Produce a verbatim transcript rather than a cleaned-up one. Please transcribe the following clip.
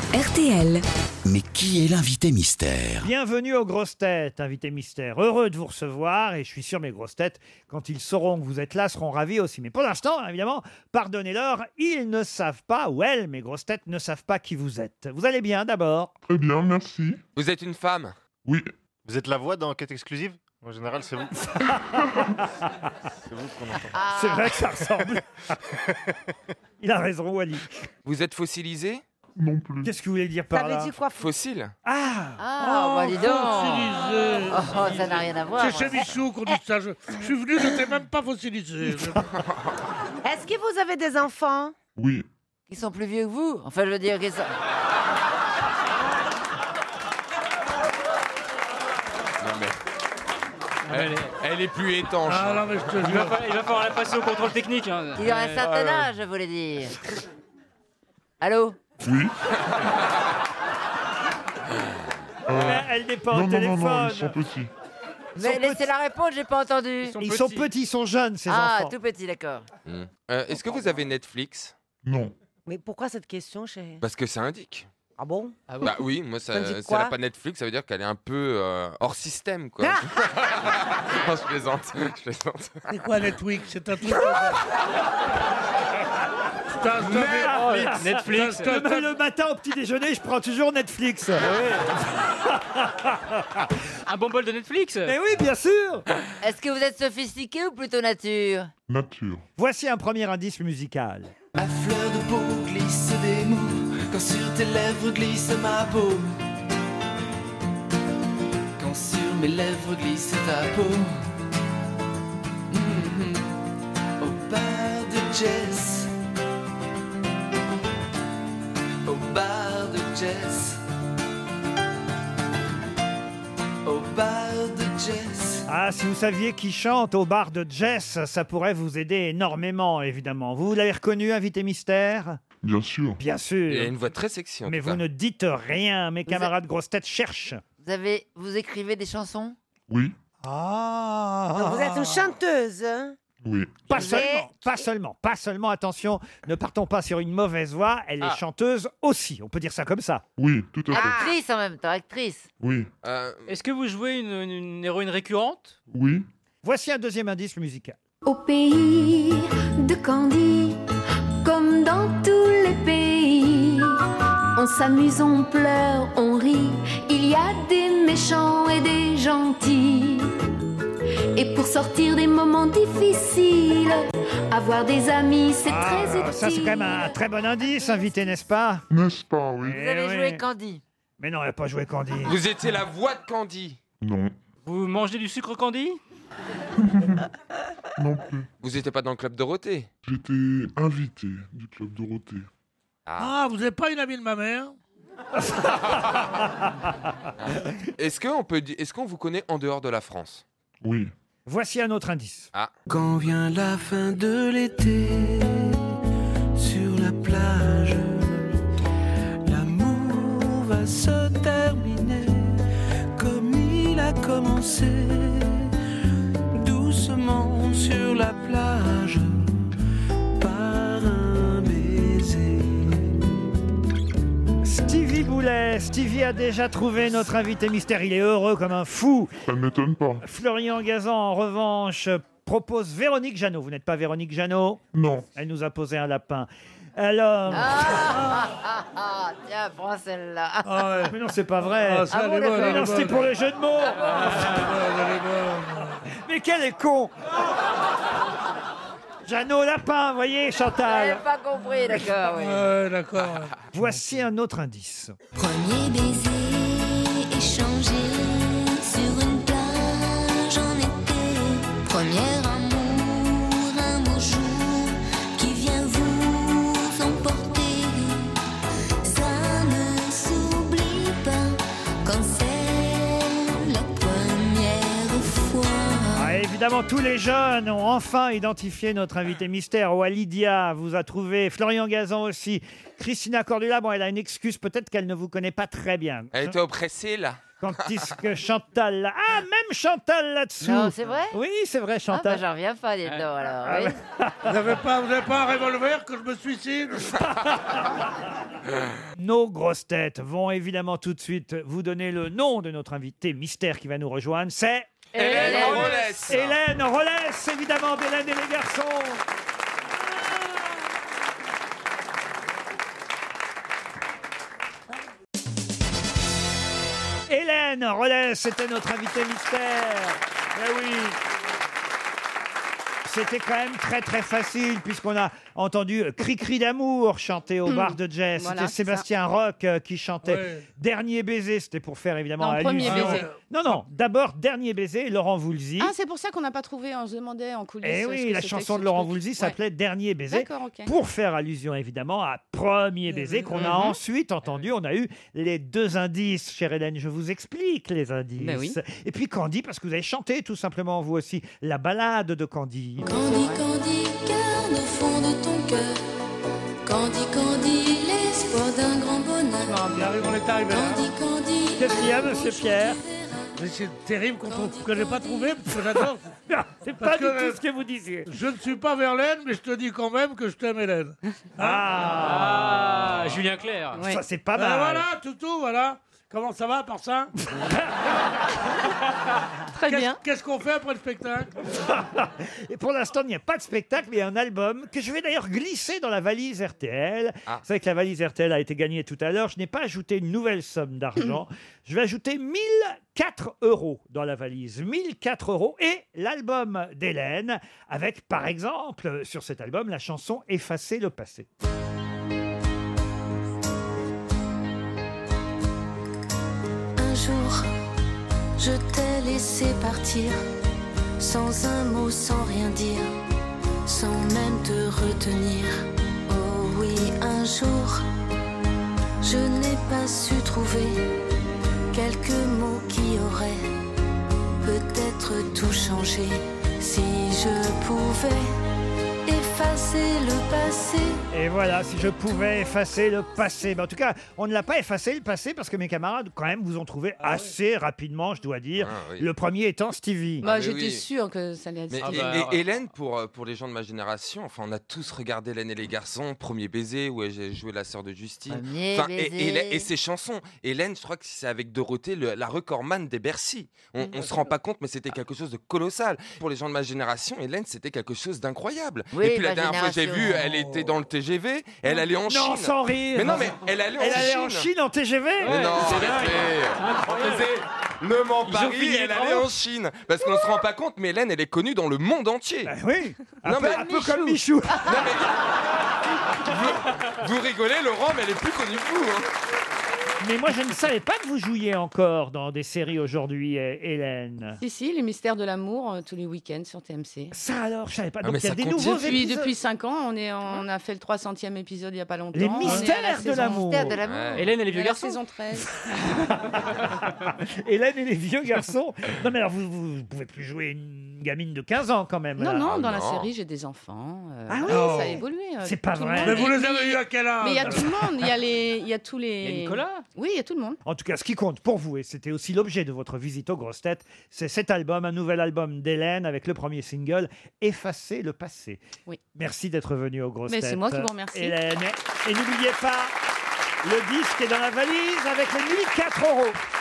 R T L. Mais qui est l'invité mystère? Bienvenue aux grosses têtes, invité mystère. Heureux de vous recevoir et je suis sûr mes grosses têtes, quand ils sauront que vous êtes là, seront ravis aussi. Mais pour l'instant, évidemment, pardonnez-leur, ils ne savent pas, ou elles, mes grosses têtes, ne savent pas qui vous êtes. Vous allez bien d'abord? Très bien, merci. Vous êtes une femme? Oui. Vous êtes la voix dans Enquête exclusive? En général, c'est vous. C'est vous qu'on entend. C'est vrai que ça ressemble. Il a raison, Wally. Vous êtes fossilisé? Non plus. Qu'est-ce que vous voulez dire par Ça veut là? dire quoi? Fossile? Ah, Ah, bah dis donc. Fossilisé. Oh, ça n'a rien à voir. C'est chez Michou qu'on dit ça. Je, je suis venu, je n'étais même pas fossilisé. Est-ce que vous avez des enfants Oui. qui sont plus vieux que vous? Enfin, je veux dire qu'ils sont... Non mais... Elle, elle est plus étanche. Ah non, mais je te Il va, jure. fa- il va falloir la passer au contrôle technique. Hein. Ils ont un certain ouais. âge, je voulais dire. Allô? Oui. mais elle n'est pas non, au non, téléphone. non, non, ils sont petits. Mais sont laissez la répondre, j'ai pas entendu. Ils sont Ils sont petits. petits, ils sont jeunes, ces Ah, enfants. tout petit, d'accord. Hmm. Euh, Est-ce que vous avez Netflix? Non. Mais pourquoi cette question, chérie? Parce que ça indique. Ah bon? Bah oui, moi ça, Ça me dit si elle quoi? n'a pas Netflix, ça veut dire qu'elle est un peu euh, hors système quoi. Non, je plaisante, je plaisante. C'est quoi Netflix? C'est un truc. C'est un- c'est un- Oh, Netflix. c'est un- Le, le matin au petit déjeuner, je prends toujours Netflix. Un bon bol de Netflix. Mais oui, bien sûr. Est-ce que vous êtes sophistiqué ou plutôt nature? Nature. Voici un premier indice musical. À fleur de peau glisse des mots, quand sur tes lèvres glisse ma peau. Quand sur mes lèvres glisse ta peau. Mhm. Au bar de Jess. Au bar de Jess. Au bar de Jess. Ah, si vous saviez qui chante au bar de Jess, ça pourrait vous aider énormément, évidemment. Vous l'avez reconnu, invité mystère? Bien sûr. Bien Il a sûr. une voix très sexy en Mais tout vous cas. ne dites rien. Mes Vous camarades grosses têtes cherchent. Vous avez... Vous écrivez des chansons? Oui. Ah. Donc vous êtes une chanteuse, hein? Oui. Pas Vous seulement, êtes- pas seulement, pas seulement, attention, ne partons pas sur une mauvaise voie, elle Ah. est chanteuse aussi, on peut dire ça comme ça. Oui, tout à fait. Actrice en même temps, actrice. Oui. Euh, Est-ce que vous jouez une, une- une héroïne récurrente? Oui. Voici un deuxième indice musical. Au pays de Candy, comme dans tous les pays, on s'amuse, on pleure, on rit. Il y a des méchants et des gentils. Et pour sortir des moments difficiles, avoir des amis, c'est très utile. Ah, ça c'est quand même un très bon indice, invité, n'est-ce pas? N'est-ce pas, oui? Vous Eh avez oui. joué Candy. Mais non, elle n'a pas joué Candy. vous étiez la voix de Candy. Non. Vous mangez du sucre candy? Non plus. Vous n'étiez pas dans le club Dorothée. J'étais invité du club Dorothée. Ah, vous n'êtes pas une amie de ma mère? Est-ce qu'on peut, di- est-ce qu'on vous connaît en dehors de la France? Oui. Voici un autre indice. Quand vient la fin de l'été, sur la plage, l'amour va se terminer comme il a commencé, doucement sur la plage, par un baiser. Stevie Boulet, Stevie a déjà trouvé notre invité mystère, il est heureux comme un fou. Ça ne m'étonne pas. Florian Gazan, en revanche, propose Véronique Jeannot. Vous n'êtes pas Véronique Jeannot? Non. Elle nous a posé un lapin. Alors... Ah, ah, ah, ah, tiens, prends celle-là. Ah ouais. Mais non, c'est pas vrai. Ah, ça, Ah bon, elle est bonne, d'accord. elle est non, c'était bonne. pour le jeu de mots. Ah, elle est bonne, elle est bonne. Mais quel est con. Jeannot Lapin, voyez, J'avais Chantal. pas compris, d'accord, oui. Ouais, d'accord. ouais. Voici un autre indice. Premier baiser échangé sur une plage en été. Premier amour, un beau jour qui vient vous emporter. Ça ne s'oublie pas quand c'est la première fois. Ah, évidemment, tous les jeunes ont enfin identifié notre invité mystère. Walidia vous a trouvé, Florian Gazan aussi, Christina Cordula. Bon, elle a une excuse, peut-être qu'elle ne vous connaît pas très bien. Elle était oppressée là. Quand est-ce que Chantal... là- Ah, même Chantal là-dessous. Non, c'est vrai? Oui, c'est vrai, Ah, bah, Chantal. j'en reviens pas, les dedans, alors. Oui. Vous n'avez pas, vous n'avez pas un revolver que je me suicide? Nos grosses têtes vont évidemment tout de suite vous donner le nom de notre invité mystère qui va nous rejoindre. C'est Hélène Rollès. Hélène Rollès, évidemment, d'Hélène et les garçons. Hélène Rollès, c'était notre invité mystère. Eh oui. C'était quand même très très facile puisqu'on a entendu Cri Cri d'amour chanter au bar de jazz. Voilà, c'était c'est Sébastien Roch euh, qui chantait Ouais. Dernier baiser. C'était pour faire évidemment Non, Premier allusion. baiser. Non non, d'abord Dernier baiser, Laurent Voulzy. Ah, c'est pour ça qu'on n'a pas trouvé, on se demandait en coulisses. Eh ce oui, que la c'était chanson que de ce Laurent truc. Voulzy Ouais. s'appelait Dernier baiser. D'accord, ok. Pour faire allusion évidemment à Premier baiser qu'on a ensuite entendu. On a eu les deux indices, chère Hélène. Je vous explique les indices. Ben oui. Et puis Candy, parce que vous avez chanté tout simplement vous aussi la ballade de Candy. Candy, Candy, garde au fond de ton cœur. Candy, Candy, l'espoir d'un grand bonheur. Il arrive, on est arrivé là. Candy, Candy. Qu'est-ce qu'il y a, monsieur Pierre? Mais c'est terrible qu'on trouve que j'ai pas trouvé, parce que j'adore. C'est Parce pas du que, tout ce que vous disiez. Je ne suis pas Verlaine, mais je te dis quand même que je t'aime, Hélène. Ah, Julien Clerc. Ouais. Ça, c'est pas Ben mal. voilà, toutou, voilà. Comment ça va, à part ça? Très Qu'est-ce bien. qu'est-ce qu'on fait après le spectacle? Et pour l'instant, il n'y a pas de spectacle, mais il y a un album que je vais d'ailleurs glisser dans la valise R T L. Ah. Vous savez que la valise R T L a été gagnée tout à l'heure. Je n'ai pas ajouté une nouvelle somme d'argent. Je vais ajouter mille quatre euros dans la valise. mille quatre euros et l'album d'Hélène, avec par exemple, sur cet album, la chanson Effacer le passé. Un jour, je t'ai laissé partir, sans un mot, sans rien dire, sans même te retenir. Oh oui, un jour, je n'ai pas su trouver quelques mots qui auraient peut-être tout changé. Si je pouvais effacer le passé. Et voilà, si je pouvais effacer le passé. Mais en tout cas, on ne l'a pas effacé le passé parce que mes camarades, quand même, vous ont trouvé assez rapidement, je dois dire. Ah, oui. Le premier étant Stevie. Bah, mais j'étais oui. sûre que ça allait être Mais ça. Ah et- bah, et- alors- Hélène, pour, euh, pour les gens de ma génération, enfin, on a tous regardé Hélène et les garçons, Premier baiser, où j'ai joué la sœur de Justine. Premier Enfin, et, baiser. et- et ses chansons. Hélène, je crois que c'est avec Dorothée, le- la recordman des Bercy. On, on se rend pas compte, mais c'était quelque chose de colossal. Pour les gens de ma génération, Hélène, c'était quelque chose d'incroyable. Oui, et puis la ma dernière fois que j'ai vu, génération. elle était dans le T G V, elle allait en Non, Chine. sans rire. Mais non, mais elle allait en Elle allait Chine. en Chine en T G V. Mais non, c'est arrêtez. On faisait Le Mans Ils ont Paris, fini les elle allait travaux. en Chine. Parce qu'on se rend pas compte, mais Hélène, elle est connue dans le monde entier. Bah oui, un, Non, peu, mais un peu comme Michou. Vous rigolez, Laurent, mais elle est plus connue que vous. hein. Mais moi, je ne savais pas que vous jouiez encore dans des séries aujourd'hui, eh, Hélène. Si, si, les mystères de l'amour, euh, tous les week-ends sur T M C. Ça alors, je savais pas. Ah, Donc mais il y a ça des continue. nouveaux Depuis, épisodes. depuis cinq ans, on, est, on a fait le trois centième épisode il n'y a pas longtemps. Les On est à la mystères de saison- l'amour. Mystère de l'amour. Ouais. Hélène et les on est vieux à la garçons. saison treize. Hélène et les vieux garçons. Non mais alors, vous, vous, vous pouvez plus jouer une gamine de quinze ans quand même. Non, là. non, Ah, dans la non. série, j'ai des enfants. euh, Ah oui, oui. ça a évolué. euh, C'est pas tout le vrai. monde. Mais vous Et les puis- avez eu à quel âge? Mais il y a tout le monde. Il y a, les, il y a tous les. Il y a Nicolas. Oui, il y a tout le monde. En tout cas, ce qui compte pour vous, et c'était aussi l'objet de votre visite aux grosses têtes, c'est cet album, un nouvel album d'Hélène avec le premier single, Effacer le passé. Oui. Merci d'être venu aux grosses Mais têtes. c'est moi qui vous remercie. Hélène. Et n'oubliez pas, le disque est dans la valise avec les mille quatre euros.